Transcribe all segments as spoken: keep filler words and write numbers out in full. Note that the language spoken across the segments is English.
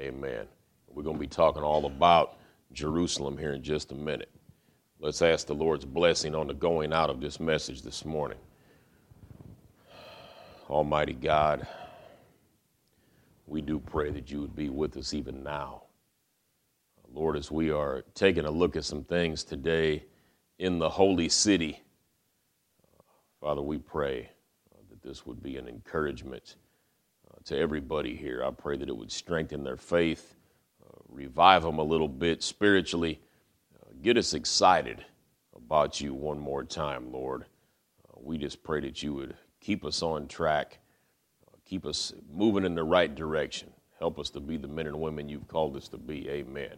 Amen. We're going to be talking all about Jerusalem here in just a minute. Let's ask the Lord's blessing on the going out of this message this morning. Almighty God, we do pray that you would be with us even now. Lord, as we are taking a look at some things today in the holy city, uh, Father, we pray uh, that this would be an encouragement uh, to everybody here. I pray that it would strengthen their faith, uh, revive them a little bit spiritually, uh, get us excited about you one more time, Lord. Uh, we just pray that you would keep us on track, uh, keep us moving in the right direction. Help us to be the men and women you've called us to be. Amen.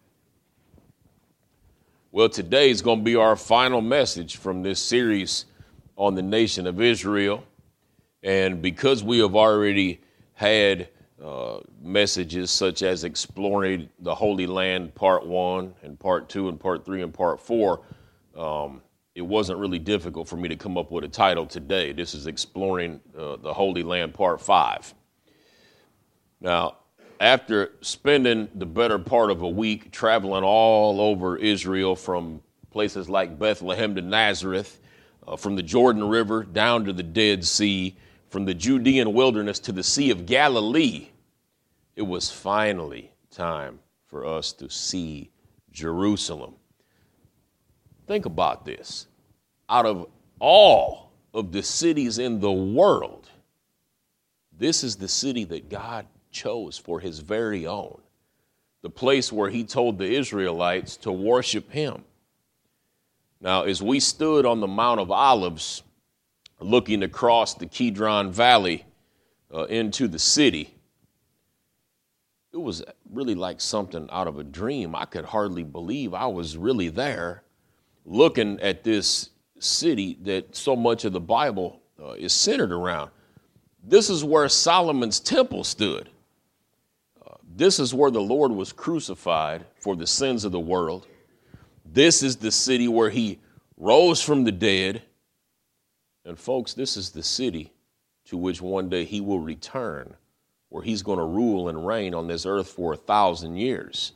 Well, today is going to be our final message from this series on the nation of Israel. And because we have already had uh, messages such as exploring the Holy Land part one and part two and part three and part four, um, it wasn't really difficult for me to come up with a title today. This is exploring uh, the Holy Land part five. Now, after spending the better part of a week traveling all over Israel from places like Bethlehem to Nazareth, uh, from the Jordan River down to the Dead Sea, from the Judean wilderness to the Sea of Galilee, it was finally time for us to see Jerusalem. Think about this. Out of all of the cities in the world, this is the city that God chose for his very own, the place where he told the Israelites to worship him. Now, as we stood on the Mount of Olives, looking across the Kidron Valley uh, into the city, it was really like something out of a dream. I could hardly believe I was really there, looking at this city that so much of the Bible uh, is centered around. This is where Solomon's temple stood. This is where the Lord was crucified for the sins of the world. This is the city where he rose from the dead. And folks, this is the city to which one day he will return, where he's going to rule and reign on this earth for a thousand years.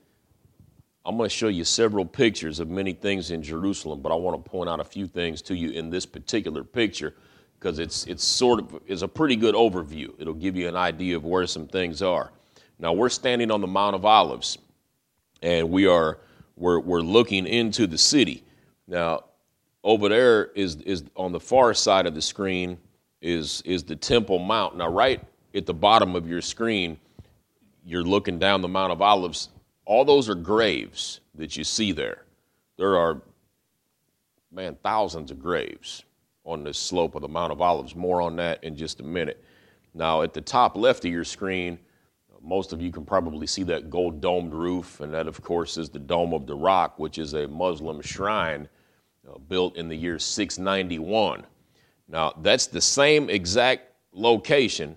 I'm going to show you several pictures of many things in Jerusalem, but I want to point out a few things to you in this particular picture because it's it's sort of is a pretty good overview. It'll give you an idea of where some things are. Now, we're standing on the Mount of Olives, and we are we're we're looking into the city. Now, over there is is on the far side of the screen is is the Temple Mount. Now, right at the bottom of your screen, you're looking down the Mount of Olives. All those are graves that you see there. There are, man, thousands of graves on this slope of the Mount of Olives. More on that in just a minute. Now, at the top left of your screen, most of you can probably see that gold domed roof, and that, of course, is the Dome of the Rock, which is a Muslim shrine uh, built in the year six ninety-one. Now, that's the same exact location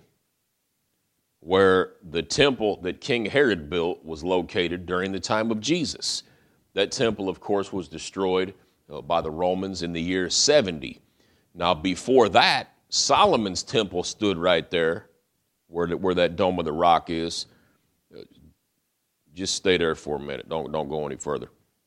where the temple that King Herod built was located during the time of Jesus. That temple, of course, was destroyed uh, by the Romans in the year seventy. Now, before that, Solomon's temple stood right there, where the, where that Dome of the Rock is. Uh, just stay there for a minute. Don't, don't go any further.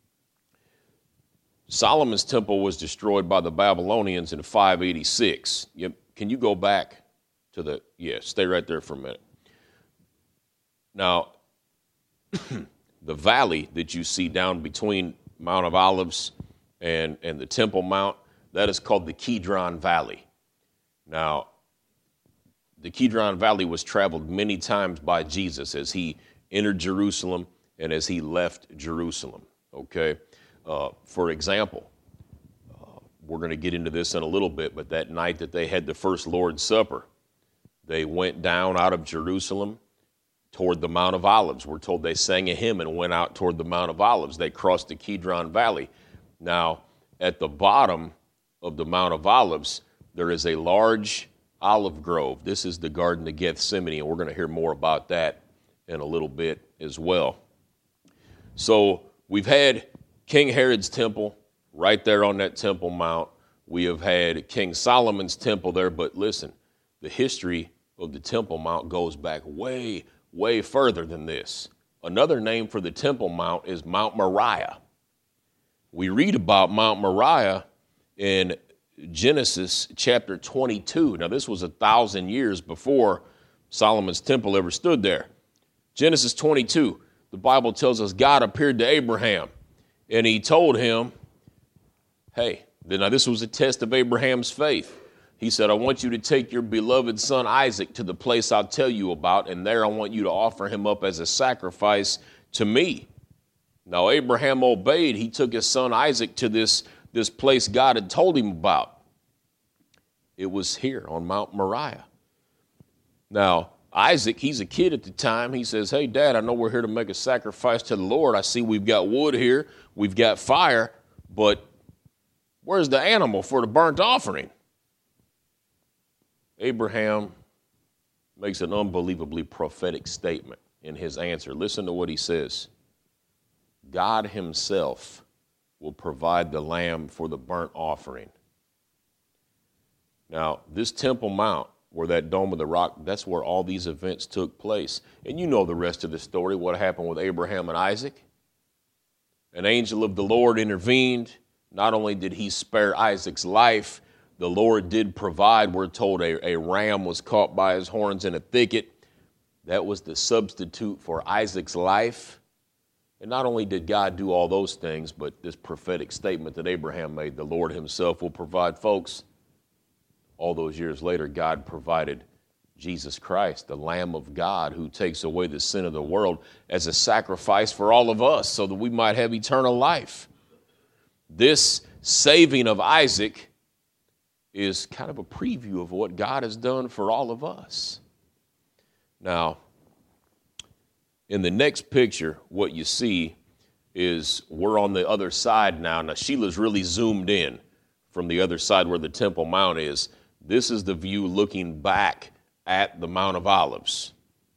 Solomon's temple was destroyed by the Babylonians in five eighty-six. You, can you go back to the, yeah, stay right there for a minute. Now, the valley that you see down between Mount of Olives and, and the Temple Mount, that is called the Kidron Valley. Now, the Kidron Valley was traveled many times by Jesus as he entered Jerusalem and as he left Jerusalem, okay? Uh, for example, uh, we're going to get into this in a little bit, but that night that they had the first Lord's Supper, they went down out of Jerusalem toward the Mount of Olives. We're told they sang a hymn and went out toward the Mount of Olives. They crossed the Kidron Valley. Now, at the bottom of the Mount of Olives, there is a large olive grove. This is the Garden of Gethsemane, and we're going to hear more about that in a little bit as well. So we've had King Herod's temple right there on that Temple Mount. We have had King Solomon's temple there, but listen, the history of the Temple Mount goes back way, way further than this. Another name for the Temple Mount is Mount Moriah. We read about Mount Moriah in Genesis chapter twenty-two. Now, this was a thousand years before Solomon's temple ever stood there. Genesis twenty-two, the Bible tells us God appeared to Abraham, and he told him, hey, now this was a test of Abraham's faith. He said, I want you to take your beloved son Isaac to the place I'll tell you about, and there I want you to offer him up as a sacrifice to me. Now, Abraham obeyed. He took his son Isaac to this, this place God had told him about. It was here on Mount Moriah. Now, Isaac, he's a kid at the time. He says, hey, Dad, I know we're here to make a sacrifice to the Lord. I see we've got wood here. We've got fire, but where's the animal for the burnt offering? Abraham makes an unbelievably prophetic statement in his answer. Listen to what he says. God himself will provide the lamb for the burnt offering. Now, this Temple Mount, where that Dome of the Rock, that's where all these events took place. And you know the rest of the story, what happened with Abraham and Isaac. An angel of the Lord intervened. Not only did he spare Isaac's life, the Lord did provide. We're told a, a ram was caught by his horns in a thicket. That was the substitute for Isaac's life. And not only did God do all those things, but this prophetic statement that Abraham made, the Lord himself will provide. Folks, all those years later, God provided Jesus Christ, the Lamb of God, who takes away the sin of the world as a sacrifice for all of us so that we might have eternal life. This saving of Isaac is kind of a preview of what God has done for all of us. Now, in the next picture, what you see is we're on the other side now. Now, Sheila's really zoomed in from the other side where the Temple Mount is. This is the view looking back at the Mount of Olives.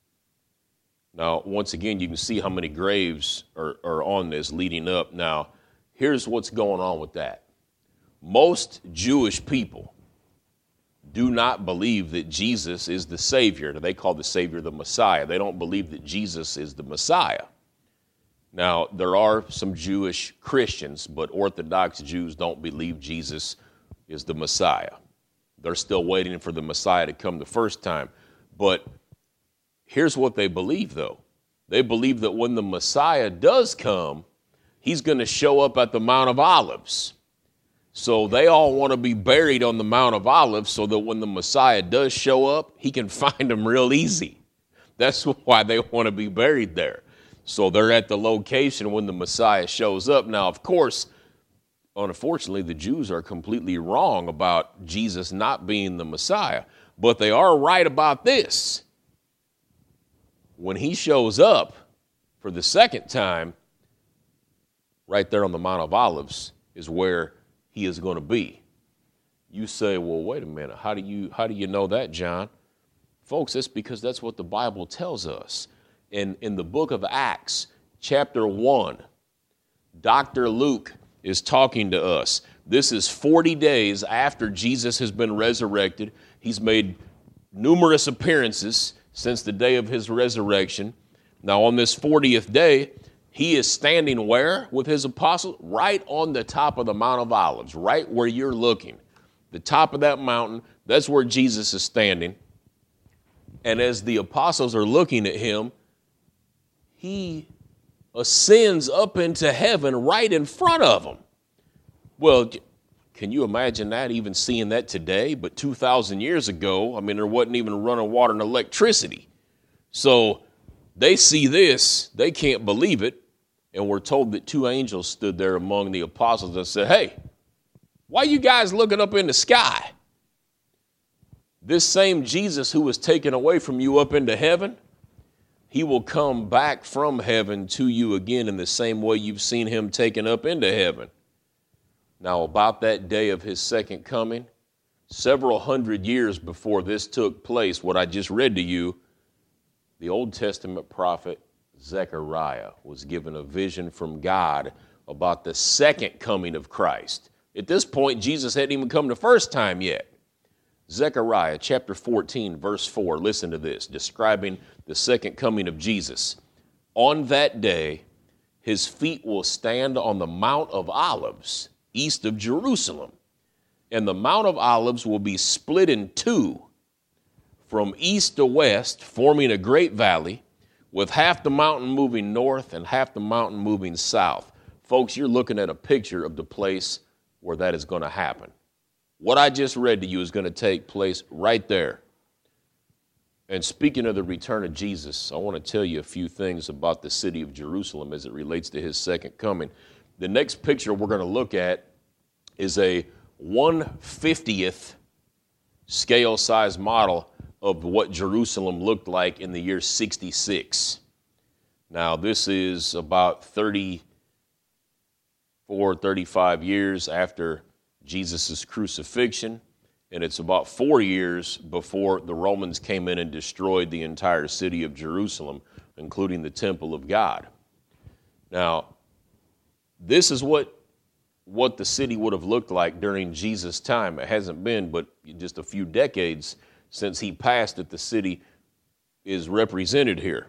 Now, once again, you can see how many graves are, are on this leading up. Now, here's what's going on with that. Most Jewish people do not believe that Jesus is the Savior. They call the Savior the Messiah. They don't believe that Jesus is the Messiah. Now, there are some Jewish Christians, but Orthodox Jews don't believe Jesus is the Messiah. They're still waiting for the Messiah to come the first time. But here's what they believe, though. They believe that when the Messiah does come, he's going to show up at the Mount of Olives. So they all want to be buried on the Mount of Olives so that when the Messiah does show up, he can find them real easy. That's why they want to be buried there. So they're at the location when the Messiah shows up. Now, of course, unfortunately, the Jews are completely wrong about Jesus not being the Messiah. But they are right about this. When he shows up for the second time, right there on the Mount of Olives is where he is going to be. You say, well, wait a minute. How do you, how do you know that, John? Folks, it's because that's what the Bible tells us. In, in the book of Acts, chapter one, Doctor Luke is talking to us. This is forty days after Jesus has been resurrected. He's made numerous appearances since the day of his resurrection. Now, on this fortieth day, he is standing where with his apostles? Right on the top of the Mount of Olives, right where you're looking. The top of that mountain, that's where Jesus is standing. And as the apostles are looking at him, he ascends up into heaven right in front of them. Well, can you imagine that, even seeing that today? But two thousand years ago, I mean, there wasn't even running water and electricity. So they see this, they can't believe it, and we're told that two angels stood there among the apostles and said, hey, why are you guys looking up in the sky? This same Jesus who was taken away from you up into heaven, he will come back from heaven to you again in the same way you've seen him taken up into heaven. Now, about that day of his second coming, several hundred years before this took place, what I just read to you, the Old Testament prophet Zechariah was given a vision from God about the second coming of Christ. At this point, Jesus hadn't even come the first time yet. Zechariah chapter fourteen, verse four, listen to this, describing the second coming of Jesus. On that day, his feet will stand on the Mount of Olives, east of Jerusalem, and the Mount of Olives will be split in two from east to west, forming a great valley, with half the mountain moving north and half the mountain moving south. Folks, you're looking at a picture of the place where that is going to happen. What I just read to you is going to take place right there. And speaking of the return of Jesus, I want to tell you a few things about the city of Jerusalem as it relates to his second coming. The next picture we're going to look at is a one fiftieth scale size model of what Jerusalem looked like in the year sixty-six. Now, this is about thirty-four, thirty-five years after Jesus' crucifixion, and it's about four years before the Romans came in and destroyed the entire city of Jerusalem, including the temple of God. Now, this is what, what the city would have looked like during Jesus' time. It hasn't been but just a few decades since he passed that the city is represented here.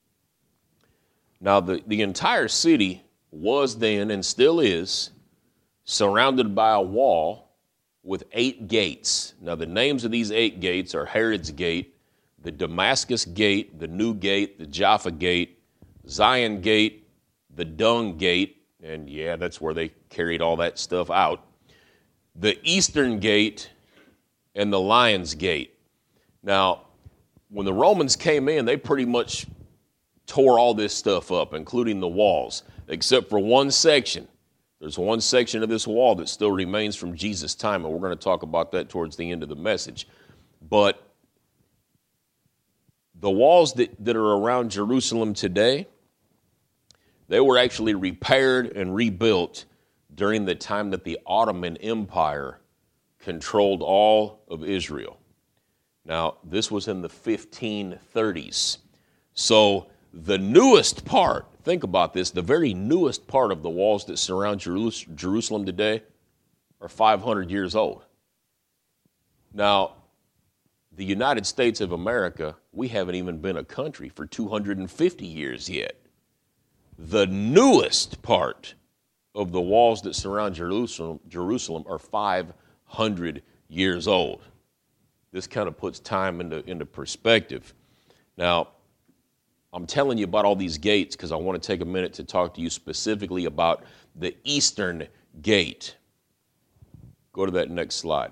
Now, the, the entire city was then and still is surrounded by a wall with eight gates. Now, the names of these eight gates are Herod's Gate, the Damascus Gate, the New Gate, the Jaffa Gate, Zion Gate, the Dung Gate, and yeah, that's where they carried all that stuff out, the Eastern Gate, and the Lion's Gate. Now, when the Romans came in, they pretty much tore all this stuff up, including the walls, except for one section. There's one section of this wall that still remains from Jesus' time, and we're going to talk about that towards the end of the message. But the walls that, that are around Jerusalem today, they were actually repaired and rebuilt during the time that the Ottoman Empire controlled all of Israel. Now, this was in the fifteen thirties. So the newest part, think about this, the very newest part of the walls that surround Jerusalem today are five hundred years old. Now, the United States of America, we haven't even been a country for two hundred fifty years yet. The newest part of the walls that surround Jerusalem, Jerusalem are five hundred years old. This kind of puts time into, into perspective. Now, I'm telling you about all these gates because I want to take a minute to talk to you specifically about the Eastern Gate. Go to that next slide.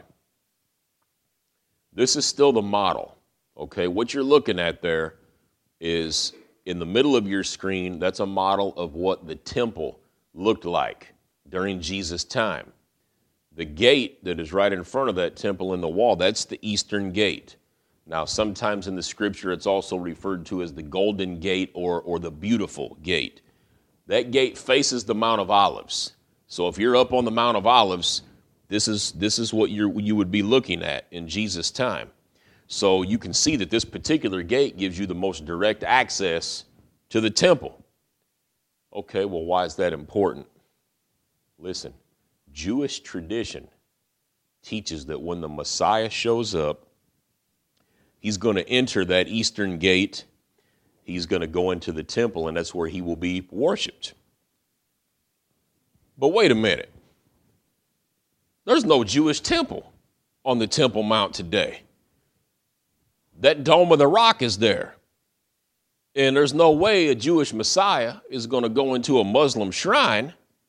This is still the model, okay? What you're looking at there is in the middle of your screen, that's a model of what the temple looked like during Jesus' time. The gate that is right in front of that temple in the wall, that's the Eastern Gate. Now, sometimes in the scripture, it's also referred to as the Golden Gate or, or the Beautiful Gate. That gate faces the Mount of Olives. So if you're up on the Mount of Olives, this is, this is what you're, you would be looking at in Jesus' time. So you can see that this particular gate gives you the most direct access to the temple. Okay, well, why is that important? Listen, Jewish tradition teaches that when the Messiah shows up, he's going to enter that Eastern Gate. He's going to go into the temple, and that's where he will be worshiped. But wait a minute. There's no Jewish temple on the Temple Mount today. That Dome of the Rock is there. And there's no way a Jewish Messiah is going to go into a Muslim shrine.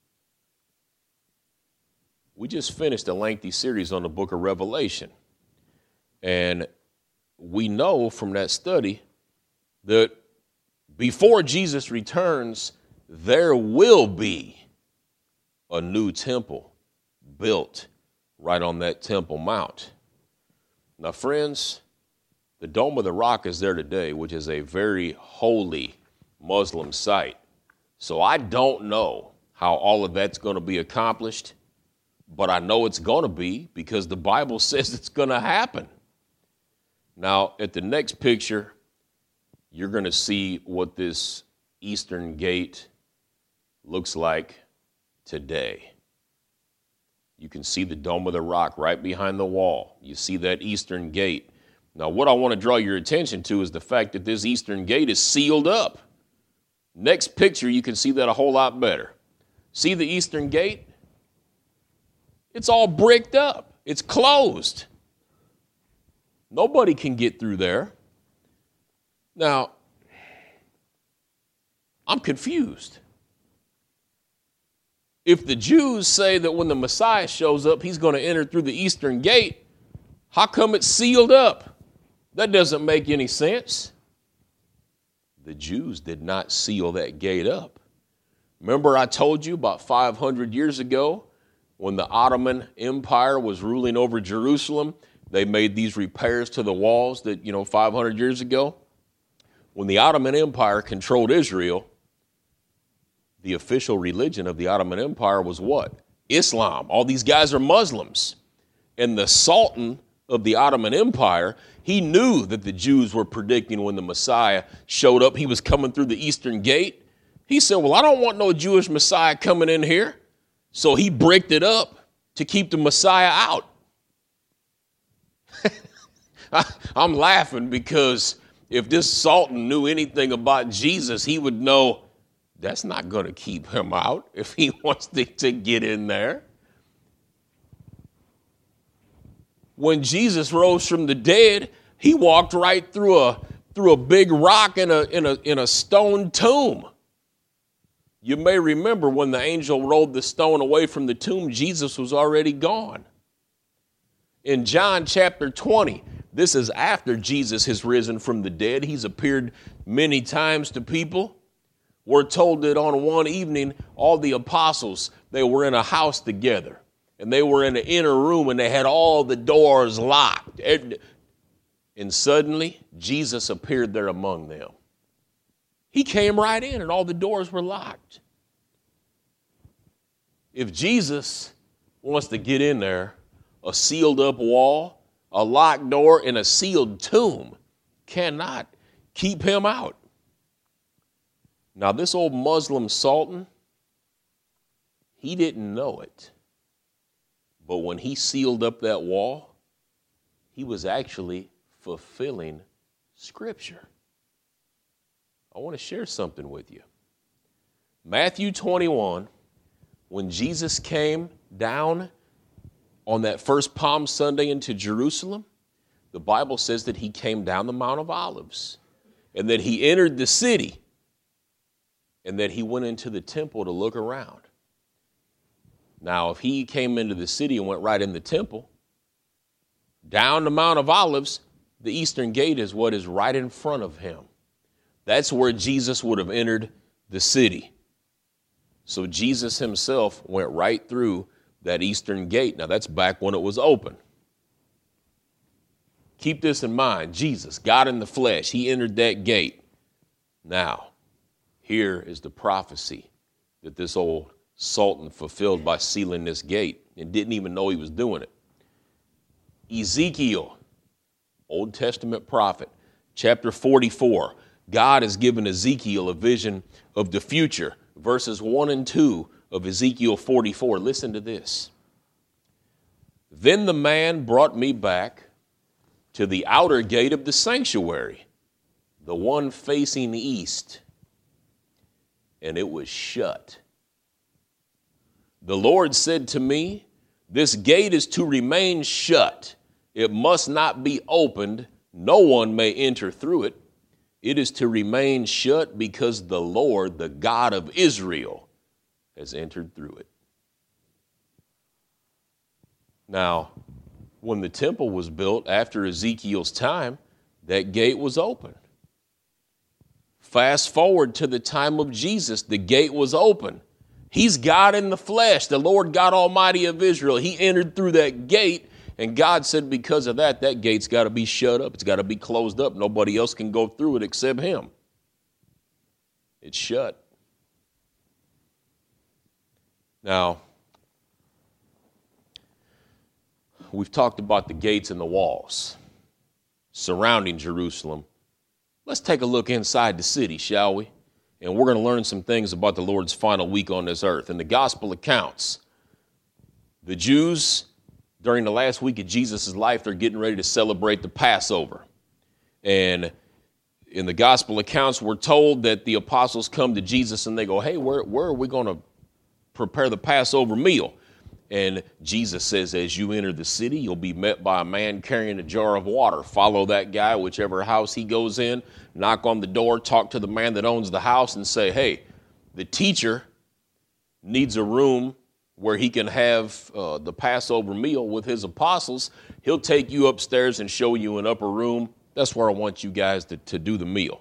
We just finished a lengthy series on the book of Revelation. And we know from that study that before Jesus returns, there will be a new temple built right on that Temple Mount. Now, friends, the Dome of the Rock is there today, which is a very holy Muslim site. So I don't know how all of that's going to be accomplished, but I know it's going to be because the Bible says it's going to happen. Now, at the next picture, you're going to see what this Eastern Gate looks like today. You can see the Dome of the Rock right behind the wall. You see that eastern gate. Now, what I want to draw your attention to is the fact that this eastern gate is sealed up. Next picture, you can see that a whole lot better. See the eastern gate? It's all bricked up. It's closed. Nobody can get through there. Now, I'm confused. If the Jews say that when the Messiah shows up, he's going to enter through the eastern gate, how come it's sealed up? That doesn't make any sense. The Jews did not seal that gate up. Remember I told you about five hundred years ago when the Ottoman Empire was ruling over Jerusalem, they made these repairs to the walls that, you know, five hundred years ago. When the Ottoman Empire controlled Israel, the official religion of the Ottoman Empire was what? Islam. All these guys are Muslims. And the Sultan of the Ottoman Empire, he knew that the Jews were predicting when the Messiah showed up, he was coming through the eastern gate. He said, well, I don't want no Jewish Messiah coming in here. So he bricked it up to keep the Messiah out. I, I'm laughing because if this Sultan knew anything about Jesus, he would know that's not going to keep him out if he wants to, to get in there. When Jesus rose from the dead, he walked right through a through a big rock in a in a in a stone tomb. You may remember when the angel rolled the stone away from the tomb, Jesus was already gone. In John chapter twenty, this is after Jesus has risen from the dead. He's appeared many times to people. We're told that on one evening, all the apostles, they were in a house together. And they were in an inner room and they had all the doors locked. And suddenly, Jesus appeared there among them. He came right in and all the doors were locked. If Jesus wants to get in there, a sealed up wall, a locked door, and a sealed tomb cannot keep him out. Now, this old Muslim Sultan, he didn't know it. But when he sealed up that wall, he was actually fulfilling Scripture. I want to share something with you. Matthew twenty-one, when Jesus came down on that first Palm Sunday into Jerusalem, the Bible says that he came down the Mount of Olives and that he entered the city and that he went into the temple to look around. Now, if he came into the city and went right in the temple, down the Mount of Olives, the eastern gate is what is right in front of him. That's where Jesus would have entered the city. So Jesus himself went right through that eastern gate. Now, that's back when it was open. Keep this in mind. Jesus, God in the flesh, he entered that gate. Now, here is the prophecy that this old Sultan fulfilled by sealing this gate and didn't even know he was doing it. Ezekiel, Old Testament prophet, chapter forty-four. God has given Ezekiel a vision of the future. Verses one and two of Ezekiel forty-four. Listen to this. Then the man brought me back to the outer gate of the sanctuary, the one facing east, and it was shut. The Lord said to me, this gate is to remain shut. It must not be opened. No one may enter through it. It is to remain shut because the Lord, the God of Israel, has entered through it. Now, when the temple was built after Ezekiel's time, that gate was open. Fast forward to the time of Jesus, the gate was open. He's God in the flesh, the Lord God Almighty of Israel. He entered through that gate, and God said because of that, that gate's got to be shut up. It's got to be closed up. Nobody else can go through it except him. It's shut. Now, we've talked about the gates and the walls surrounding Jerusalem. Let's take a look inside the city, shall we? And we're going to learn some things about the Lord's final week on this earth. In the gospel accounts, The Jews, during the last week of Jesus' life, they're getting ready to celebrate the Passover. And in the gospel accounts, we're told that the apostles come to Jesus and they go, hey, where, where are we going to prepare the Passover meal? And Jesus says, as you enter the city, you'll be met by a man carrying a jar of water. Follow that guy, whichever house he goes in, knock on the door, talk to the man that owns the house and say, hey, the teacher needs a room where he can have uh, the Passover meal with his apostles. He'll take you upstairs and show you an upper room. That's where I want you guys to, to do the meal.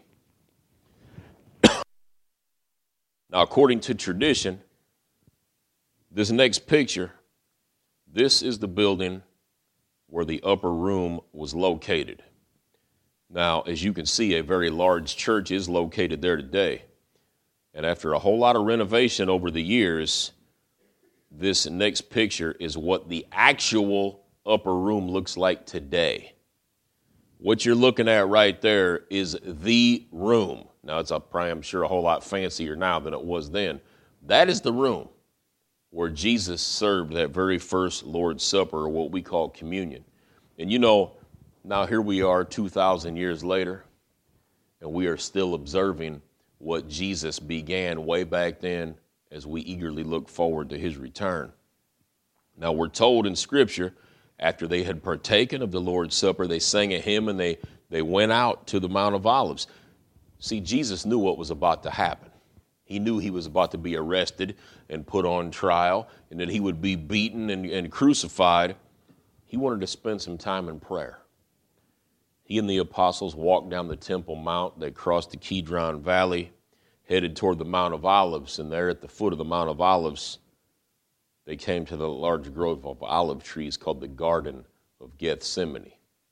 Now, according to tradition, this next picture, this is the building where the upper room was located. Now, as you can see, a very large church is located there today. And after a whole lot of renovation over the years, this next picture is what the actual upper room looks like today. What you're looking at right there is the room. Now, it's, a, I'm sure, a whole lot fancier now than it was then. That is the room where Jesus served that very first Lord's Supper, or what we call communion. And you know, now here we are two thousand years later, and we are still observing what Jesus began way back then as we eagerly look forward to his return. Now, we're told in Scripture, after they had partaken of the Lord's Supper, they sang a hymn and they, they went out to the Mount of Olives. See, Jesus knew what was about to happen. He knew he was about to be arrested and put on trial, and that he would be beaten and, and crucified. He wanted to spend some time in prayer. He and the apostles walked down the Temple Mount. They crossed the Kidron Valley, headed toward the Mount of Olives, and there at the foot of the Mount of Olives, they came to the large grove of olive trees called the Garden of Gethsemane.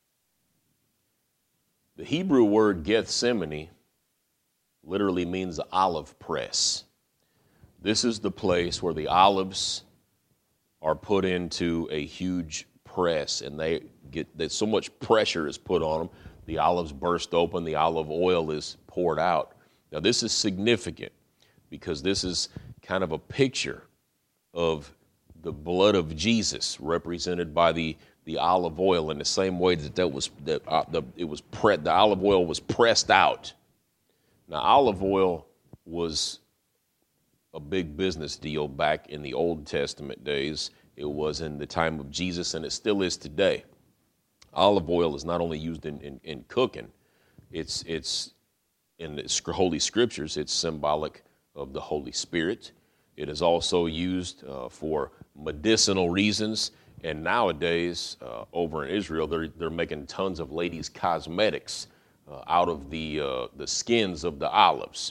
The Hebrew word Gethsemane literally means olive press. This is the place where the olives are put into a huge press, and they get that so much pressure is put on them, the olives burst open, the olive oil is poured out. Now, this is significant because this is kind of a picture of the blood of Jesus represented by the, the olive oil, in the same way that that was that uh, the it was pre- the olive oil was pressed out. Now, olive oil was a big business deal back in the Old Testament days. It was in the time of Jesus, and it still is today. Olive oil is not only used in, in, in cooking, it's it's in the Holy Scriptures, it's symbolic of the Holy Spirit. It is also used uh, for medicinal reasons, and nowadays, uh, over in Israel, they're they're making tons of ladies' cosmetics Uh, out of the uh, the skins of the olives.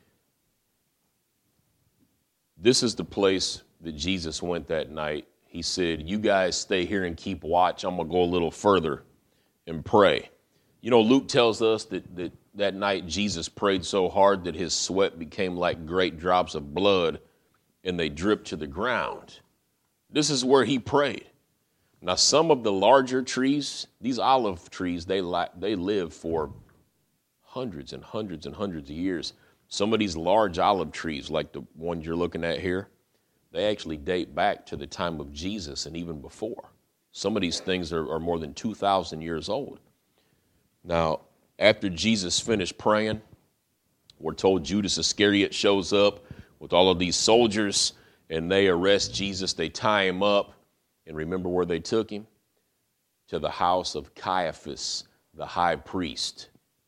This is the place that Jesus went that night. He said, you guys stay here and keep watch. I'm going to go a little further and pray. You know, Luke tells us that, that that night Jesus prayed so hard that his sweat became like great drops of blood and they dripped to the ground. This is where he prayed. Now, some of the larger trees, these olive trees, they li- they live for hundreds and hundreds and hundreds of years. Some of these large olive trees, like the one you're looking at here, they actually date back to the time of Jesus and even before. Some of these things are, are more than two thousand years old. Now, after Jesus finished praying, we're told Judas Iscariot shows up with all of these soldiers, and they arrest Jesus. They tie him up. And remember where they took him? To the house of Caiaphas, the high priest.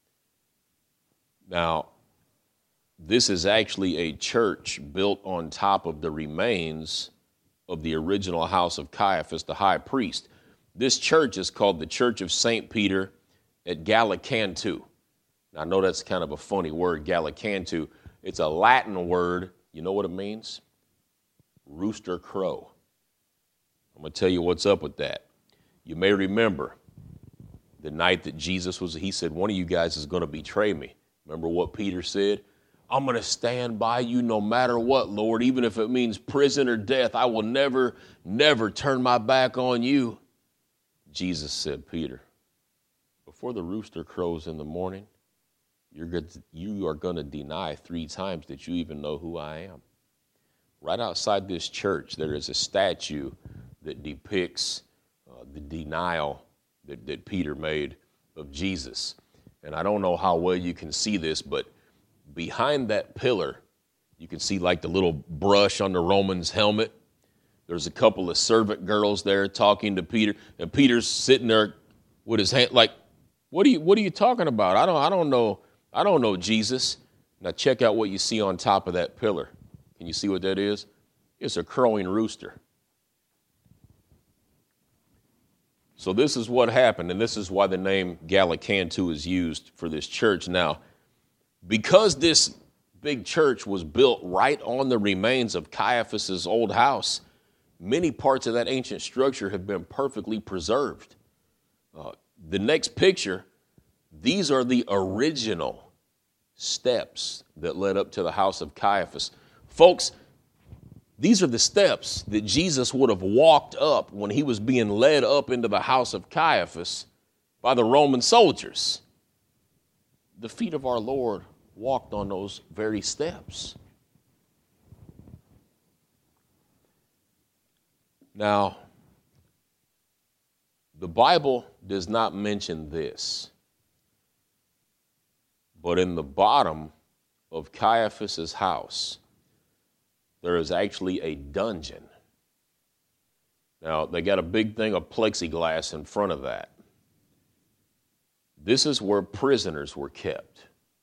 Now, this is actually a church built on top of the remains of the original house of Caiaphas, the high priest. This church is called the Church of Saint Peter at Gallicantu. Now, I know that's kind of a funny word, Gallicantu. It's a Latin word. You know what it means? Rooster crow. I'm going to tell you what's up with that. You may remember the night that Jesus was, he said, one of you guys is going to betray me. Remember what Peter said? I'm going to stand by you no matter what, Lord, even if it means prison or death. I will never, never turn my back on you. Jesus said, Peter, before the rooster crows in the morning, you're good to, you are going to deny three times that you even know who I am. Right outside this church, there is a statue that depicts uh, the denial that, that Peter made of Jesus. And I don't know how well you can see this, but behind that pillar, you can see like the little brush on the Roman's helmet. There's a couple of servant girls there talking to Peter, and Peter's sitting there with his hand like, "What are you? What are you talking about? I don't. I don't know. I don't know Jesus." Now check out what you see on top of that pillar. Can you see what that is? It's a crowing rooster. So this is what happened, and this is why the name Gallicantu is used for this church. Now, because this big church was built right on the remains of Caiaphas's old house, many parts of that ancient structure have been perfectly preserved. Uh, the next picture, these are the original steps that led up to the house of Caiaphas. Folks, these are the steps that Jesus would have walked up when he was being led up into the house of Caiaphas by the Roman soldiers. The feet of our Lord walked on those very steps. Now, the Bible does not mention this, but in the bottom of Caiaphas's house, there is actually a dungeon. Now, they got a big thing of plexiglass in front of that. This is where prisoners were kept.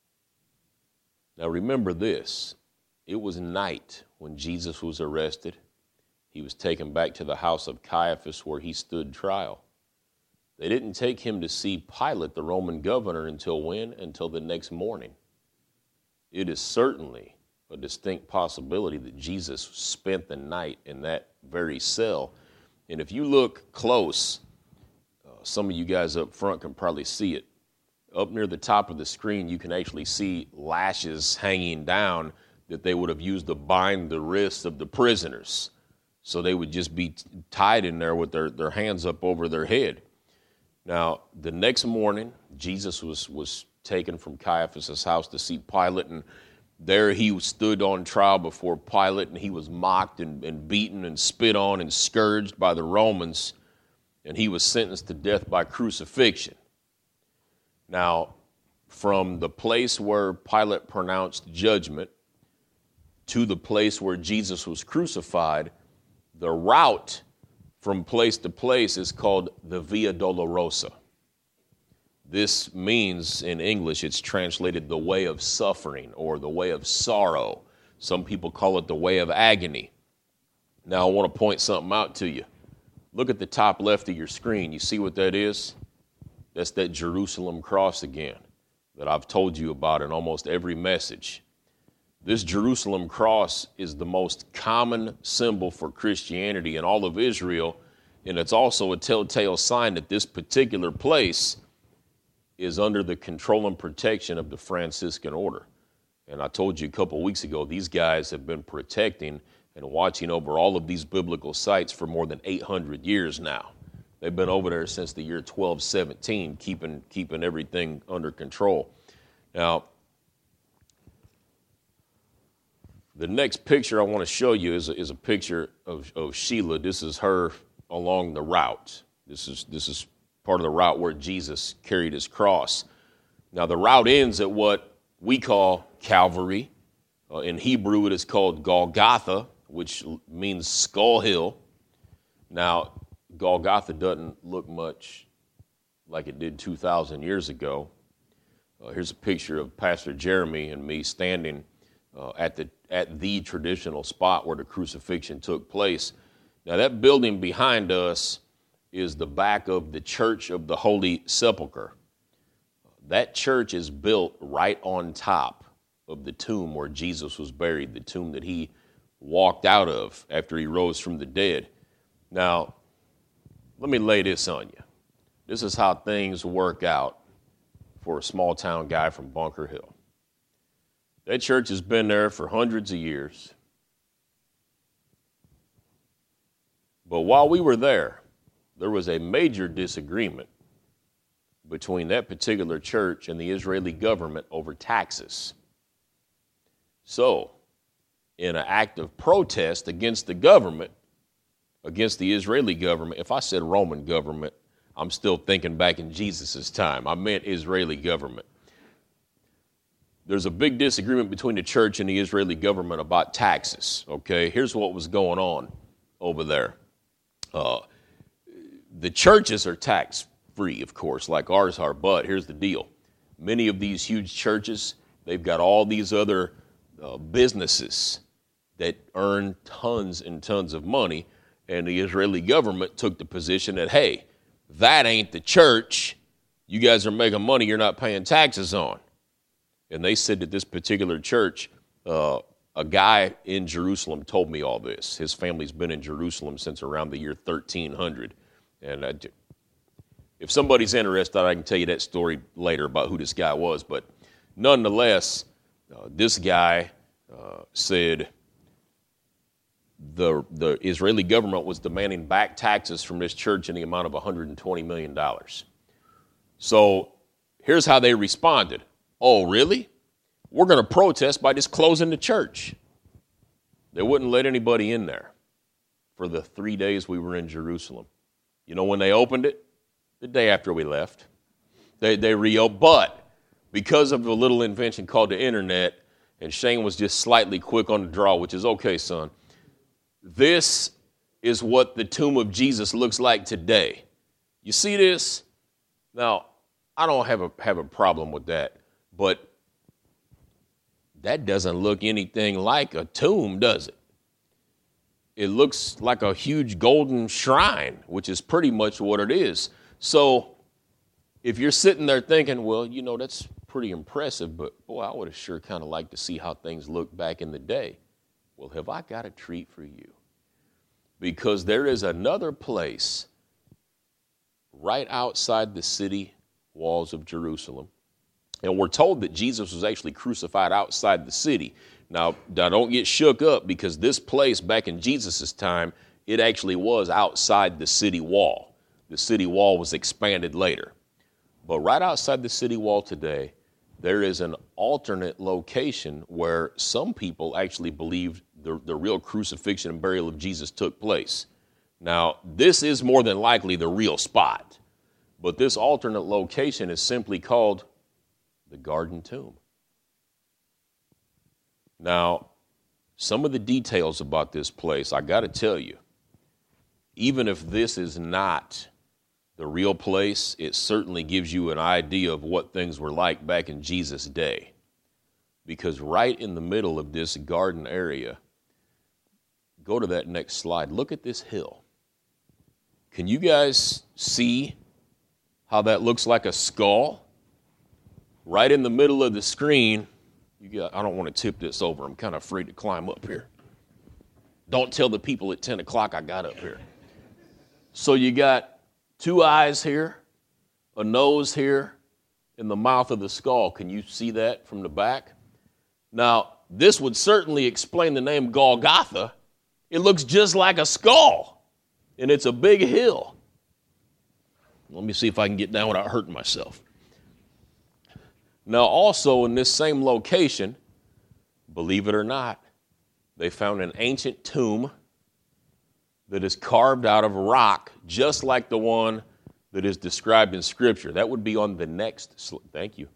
Now, remember this. It was night when Jesus was arrested. He was taken back to the house of Caiaphas where he stood trial. They didn't take him to see Pilate, the Roman governor, until when? Until the next morning. It is certainly a distinct possibility that Jesus spent the night in that very cell. And if you look close, uh, some of you guys up front can probably see it. Up near the top of the screen, you can actually see lashes hanging down that they would have used to bind the wrists of the prisoners. So they would just be tied in there with their, their hands up over their head. Now, the next morning, Jesus was, was taken from Caiaphas' house to see Pilate, and there he stood on trial before Pilate, and he was mocked and, and beaten and spit on and scourged by the Romans, and he was sentenced to death by crucifixion. Now, from the place where Pilate pronounced judgment to the place where Jesus was crucified, the route from place to place is called the Via Dolorosa. This means, in English, it's translated the way of suffering or the way of sorrow. Some people call it the way of agony. Now, I want to point something out to you. Look at the top left of your screen. You see what that is? That's that Jerusalem cross again that I've told you about in almost every message. This Jerusalem cross is the most common symbol for Christianity in all of Israel, and it's also a telltale sign that this particular place is under the control and protection of the Franciscan order. And I told you a couple of weeks ago, these guys have been protecting and watching over all of these biblical sites for more than eight hundred years now. They've been over there since the year twelve seventeen, keeping, keeping everything under control. Now, the next picture I want to show you is a, is a picture of, of Sheila. This is her along the route. This is, this is part of the route where Jesus carried his cross. Now, the route ends at what we call Calvary. Uh, in Hebrew, it is called Golgotha, which means Skull Hill. Now, Golgotha doesn't look much like it did two thousand years ago. Uh, here's a picture of Pastor Jeremy and me standing uh, at the at the traditional spot where the crucifixion took place. Now, that building behind us is the back of the Church of the Holy Sepulchre. That church is built right on top of the tomb where Jesus was buried, the tomb that he walked out of after he rose from the dead. Now, let me lay this on you. This is how things work out for a small town guy from Bunker Hill. That church has been there for hundreds of years. But while we were there, there was a major disagreement between that particular church and the Israeli government over taxes. So, in an act of protest against the government, against the Israeli government. If I said Roman government, I'm still thinking back in Jesus' time. I meant Israeli government. There's a big disagreement between the church and the Israeli government about taxes, okay? Here's what was going on over there. Uh, the churches are tax-free, of course, like ours are, but here's the deal. Many of these huge churches, they've got all these other uh, businesses that earn tons and tons of money, and the Israeli government took the position that, hey, that ain't the church. You guys are making money you're not paying taxes on. And they said that this particular church, uh, a guy in Jerusalem told me all this. His family's been in Jerusalem since around the year thirteen hundred. And I, if somebody's interested, I can tell you that story later about who this guy was. But nonetheless, uh, this guy uh, said the the Israeli government was demanding back taxes from this church in the amount of one hundred twenty million dollars. So here's how they responded. Oh, really? We're going to protest by just closing the church. They wouldn't let anybody in there for the three days we were in Jerusalem. You know when they opened it? The day after we left. They, they reopened, but because of a little invention called the internet, and Shane was just slightly quick on the draw, which is okay, son. This is what the tomb of Jesus looks like today. You see this? Now, I don't have a have a problem with that, but that doesn't look anything like a tomb, does it? It looks like a huge golden shrine, which is pretty much what it is. So if you're sitting there thinking, well, you know, that's pretty impressive, but boy, I would have sure kind of liked to see how things looked back in the day. Well, have I got a treat for you? Because there is another place right outside the city walls of Jerusalem. And we're told that Jesus was actually crucified outside the city. Now, now don't get shook up, because this place back in Jesus' time, it actually was outside the city wall. The city wall was expanded later. But right outside the city wall today, there is an alternate location where some people actually believe the, the real crucifixion and burial of Jesus took place. Now, this is more than likely the real spot. But this alternate location is simply called the Garden Tomb. Now, some of the details about this place, I got to tell you, even if this is not the real place, it certainly gives you an idea of what things were like back in Jesus' day. Because right in the middle of this garden area, go to that next slide, look at this hill. Can you guys see how that looks like a skull? Right in the middle of the screen, you got, I don't want to tip this over. I'm kind of afraid to climb up here. Don't tell the people at ten o'clock I got up here. So you got two eyes here, a nose here, and the mouth of the skull. Can you see that from the back? Now, this would certainly explain the name Golgotha. It looks just like a skull, and it's a big hill. Let me see if I can get down without hurting myself. Now, also in this same location, believe it or not, they found an ancient tomb that is carved out of rock, just like the one that is described in Scripture. That would be on the next slide. Thank you.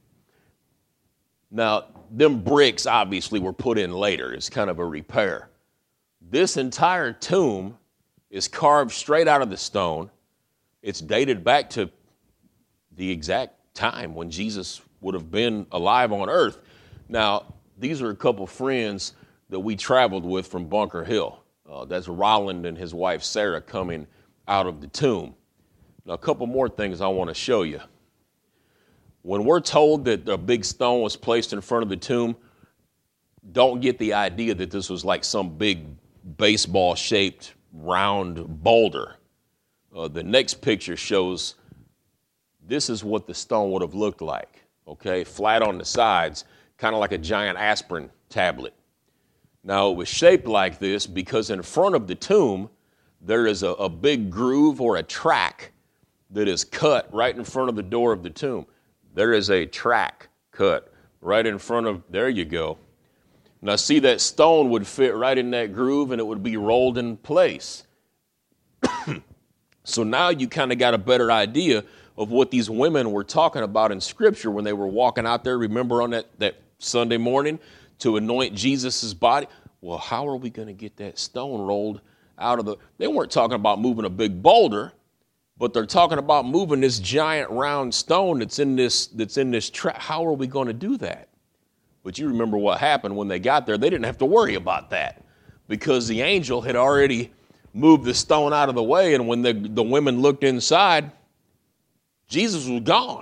Now, them bricks obviously were put in later. It's kind of a repair. This entire tomb is carved straight out of the stone. It's dated back to the exact time when Jesus would have been alive on earth. Now, these are a couple friends that we traveled with from Bunker Hill. Uh, that's Rolland and his wife Sarah coming out of the tomb. Now, a couple more things I want to show you. When we're told that a big stone was placed in front of the tomb, don't get the idea that this was like some big baseball-shaped round boulder. Uh, the next picture shows this is what the stone would have looked like. Okay, flat on the sides, kind of like a giant aspirin tablet. Now, it was shaped like this because in front of the tomb, there is a, a big groove or a track that is cut right in front of the door of the tomb. There is a track cut right in front of, there you go. Now, see, that stone would fit right in that groove and it would be rolled in place. So now you kind of got a better idea of what these women were talking about in Scripture when they were walking out there, remember, on that, that Sunday morning to anoint Jesus' body. Well, how are we going to get that stone rolled out of the... They weren't talking about moving a big boulder, but they're talking about moving this giant round stone that's in this, that's in this trap. How are we going to do that? But you remember what happened when they got there. They didn't have to worry about that because the angel had already moved the stone out of the way. And when the, the women looked inside, Jesus was gone.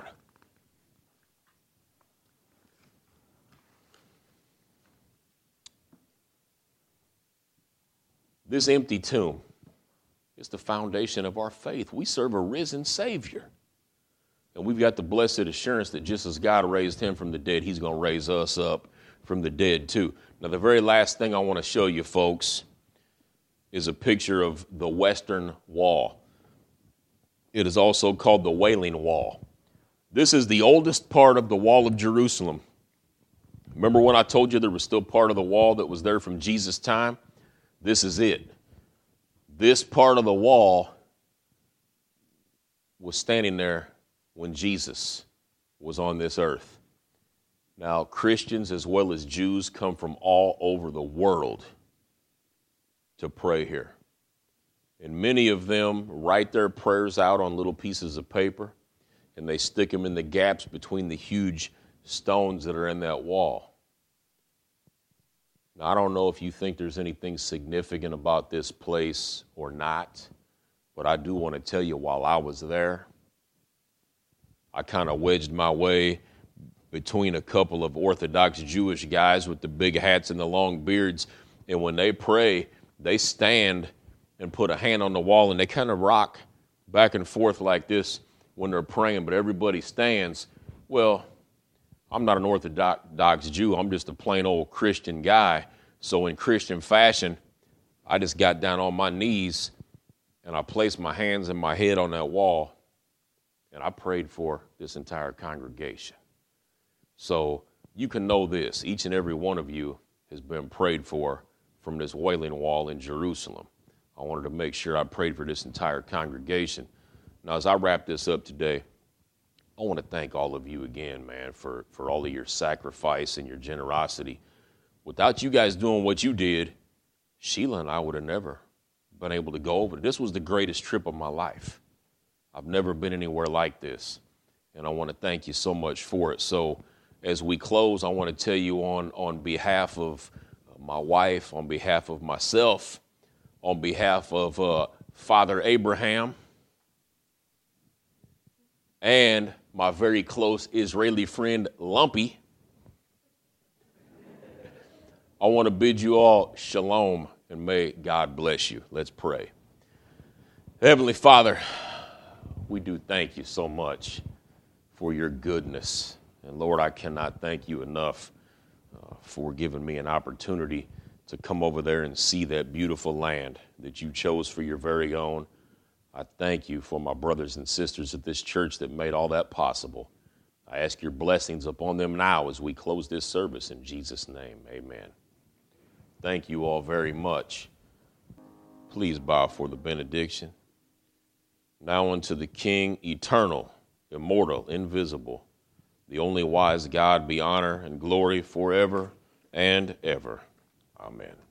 This empty tomb is the foundation of our faith. We serve a risen Savior. And we've got the blessed assurance that just as God raised him from the dead, he's going to raise us up from the dead too. Now, the very last thing I want to show you, folks, is a picture of the Western Wall. It is also called the Wailing Wall. This is the oldest part of the Wall of Jerusalem. Remember when I told you there was still part of the wall that was there from Jesus' time? This is it. This part of the wall was standing there when Jesus was on this earth. Now, Christians as well as Jews come from all over the world to pray here. And many of them write their prayers out on little pieces of paper, and they stick them in the gaps between the huge stones that are in that wall. Now, I don't know if you think there's anything significant about this place or not, but I do want to tell you, while I was there, I kind of wedged my way between a couple of Orthodox Jewish guys with the big hats and the long beards, and when they pray, they stand and put a hand on the wall, and they kind of rock back and forth like this when they're praying, but everybody stands. Well, I'm not an Orthodox Jew. I'm just a plain old Christian guy. So in Christian fashion, I just got down on my knees, and I placed my hands and my head on that wall, and I prayed for this entire congregation. So you can know this. Each and every one of you has been prayed for from this Wailing Wall in Jerusalem. I wanted to make sure I prayed for this entire congregation. Now, as I wrap this up today, I want to thank all of you again, man, for, for all of your sacrifice and your generosity. Without you guys doing what you did, Sheila and I would have never been able to go over. This was the greatest trip of my life. I've never been anywhere like this, and I want to thank you so much for it. So as we close, I want to tell you on, on behalf of my wife, on behalf of myself, on behalf of uh, Father Abraham, and my very close Israeli friend, Lumpy, I want to bid you all shalom, and may God bless you. Let's pray. Heavenly Father, we do thank you so much for your goodness. And Lord, I cannot thank you enough uh, for giving me an opportunity to come over there and see that beautiful land that you chose for your very own. I thank you for my brothers and sisters at this church that made all that possible. I ask your blessings upon them now as we close this service in Jesus' name. Amen. Thank you all very much. Please bow for the benediction. Now unto the King, eternal, immortal, invisible, the only wise God, be honor and glory forever and ever. Amen.